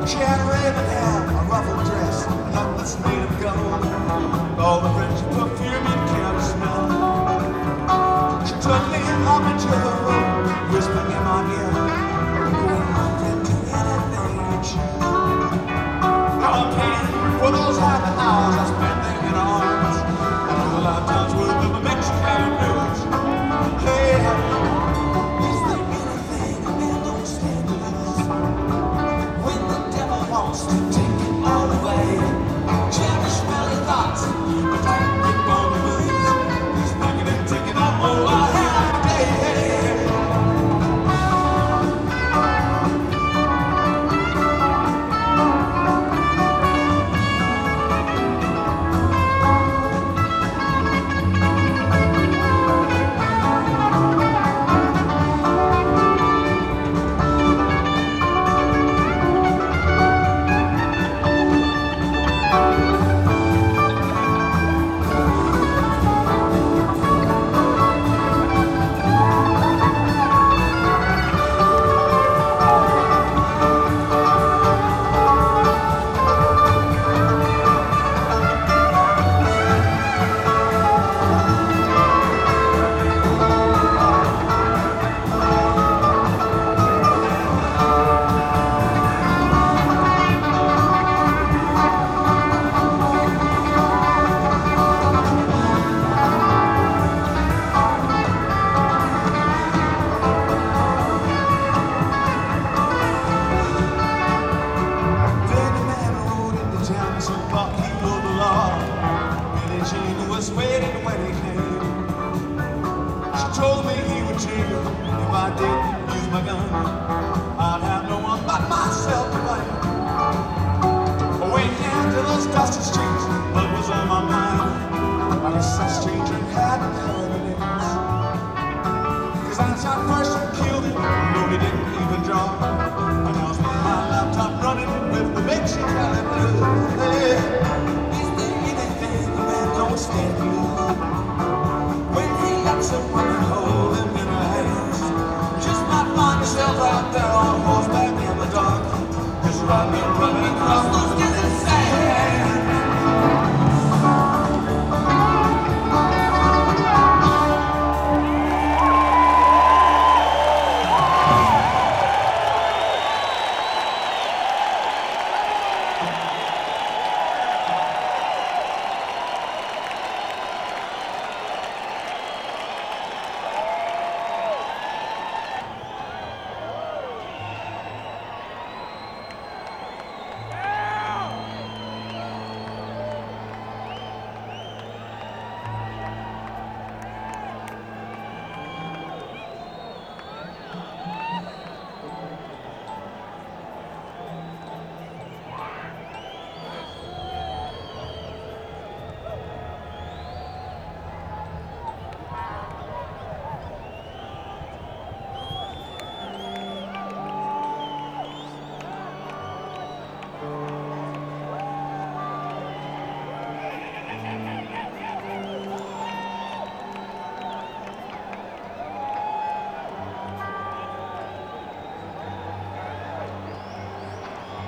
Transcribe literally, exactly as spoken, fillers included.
She had raven hair, a ruffled dress, and necklace made of gold. All the French perfume and careless smell. She took me up into the room, whispering in my ear, "Going off into anything." Now I'm paying for those happy hours I spent there in her arms, and all the lifetimes worth of the Mexican blues. Hey, is there anything a man don't stand to lose? When the devil wants to take it all away, cherish smelly thoughts, but don't get on the blues. He's making it, taking up all I have today. Was waiting when he came. She told me he would jail if I didn't use my gun. I'd have no one but myself to blame. Went down to those dusty streets, what was on my mind? I guess some stranger hadn't heard of names. Cause I shot first and killed him, no he didn't even draw. And I was with my laptop running with the Mexican blues. Hey. Stand you when he lets a woman hold him in her hands. Just might find yourself out there on horseback in the dark, just riding and running across the